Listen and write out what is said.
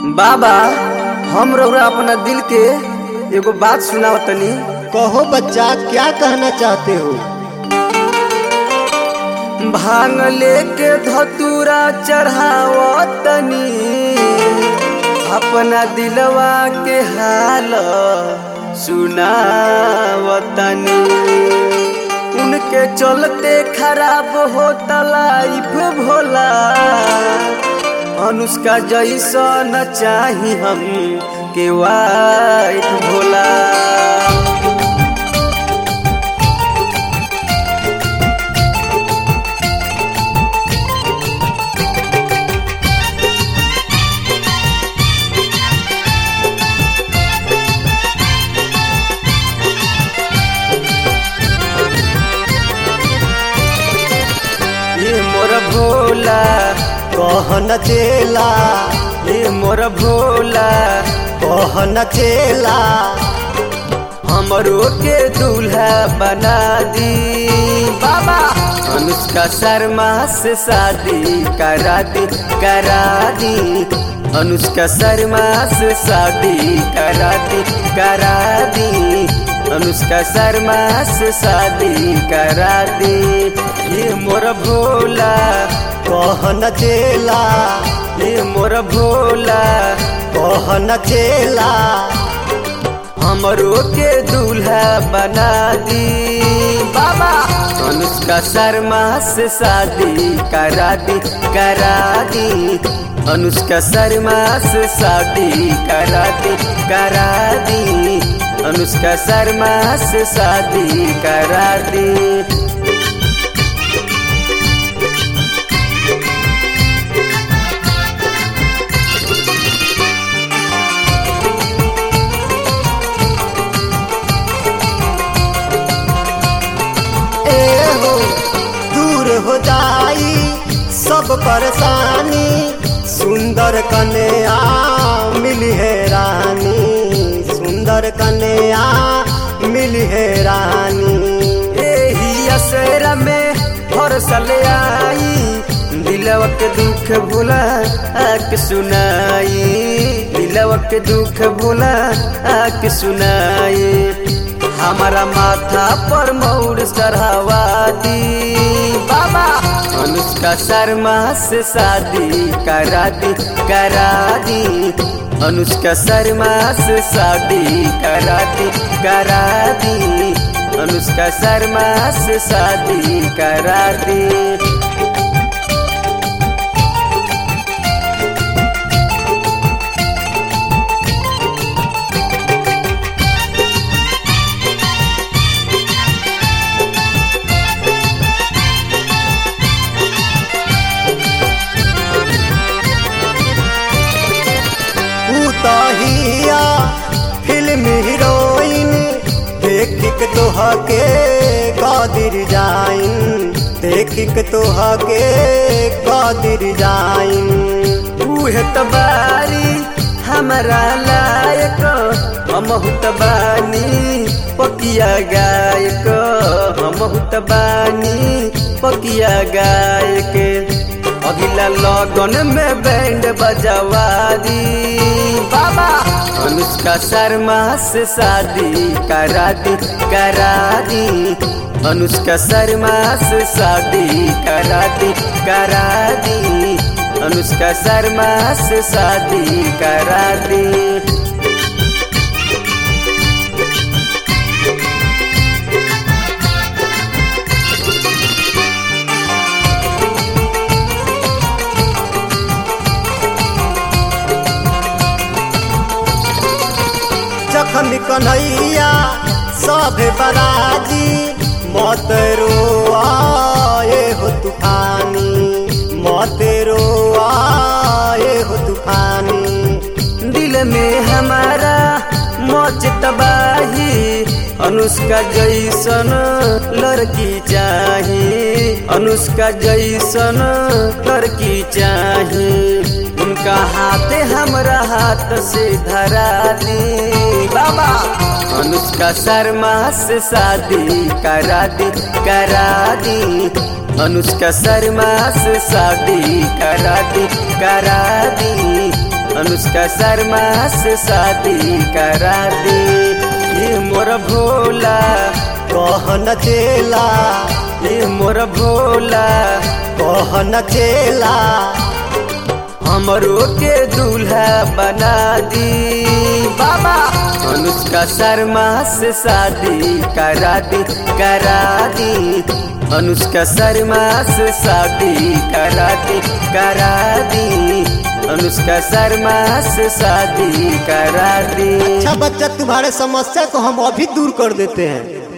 बाबा हम रउरा अपना दिल के एगो बात सुनाओ तनी। कहो बच्चा, क्या कहना चाहते हो? भांग लेके धतूरा चढ़ाओ तनी, अपना दिलवा के हाल सुनाओ तनी। उनके चलते खराब होता लाइफ भोला, अनुष्का जैसा न चाही हम के वाइफ भोला। ये मोर भोला कहना चेला, ये मोर भोला कहना चेला, हमरो के दूल्हा बना दी बाबा। अनुष्का शर्मा से शादी करा दी, करा दी। अनुष्का शर्मा से शादी करा दी, करा दी। अनुष्का शर्मा से शादी करा दी। ये मोर भोला कहना चेला, ये मोर भोला कहना चेला, हमरो के दूल्हा बना दी बाबा। अनुष्का शर्मा से शादी करा दी, करा दी। अनुष्का शर्मा से शादी करा दी, करा दी। अनुष्का शर्मा से शादी करा दी। दूर हो जाई सब परेशानी, सुंदर कन्या मिली है रानी, सुंदर कन्या मिली है रानी। एही असर में हरसल आई, दिलवा के दुख भुला आके सुनाई, दिलवा के दुख भुला आके सुनाई। हमारा माथा पर मोर चढ़ावा दी बाबा। अनुष्का शर्मा से शादी करा दी, करा दी। अनुष्का शर्मा से शादी करा दी, करा दी। अनुष्का शर्मा से शादी करा दी। तहिया फिल्म हीरोइन देख के तोहा के कादिर जाइन, देख के तोहा के कादिर जाइन। उहे तबारी हमारा लायक, हमहु तबानी पकिया गायक, हमहु तबानी पकिया गायक। अगला लगन में बैंड बजवा दी बाबा। अनुष्का शर्मा से शादी करा दी, करा दी। अनुष्का शर्मा से शादी करा दी, करा दी। अनुष्का शर्मा से शादी करा दी। जखन कन्हैया सब बराजी, मत रो आए हो तूफानी, मत रो आए हो तूफानी। दिल में हमारा मौज तबाही, अनुष्का जैसन लड़की चाही, अनुष्का जैसन लड़की चाही। उनका हाथ हमरा हाथ से धरा दी बाबा। अनुष्का शर्मा से शादी करा दी, करा दी। अनुष्का शर्मा से शादी करा दी, करा दी। अनुष्का शर्मा से शादी करा दी। ये मोर भोला कहन चेला, ये मोर भोला कहन चेला, हमरो के दूल्हा बना दी बाबा। अनुष्का शर्मा से शादी करा दी, करा दी। अनुष्का शर्मा से शादी करा दी, करा दी। अनुष्का शर्मा से शादी करा दी। अच्छा बच्चा, तुम्हारे समस्या को हम अभी दूर कर देते हैं।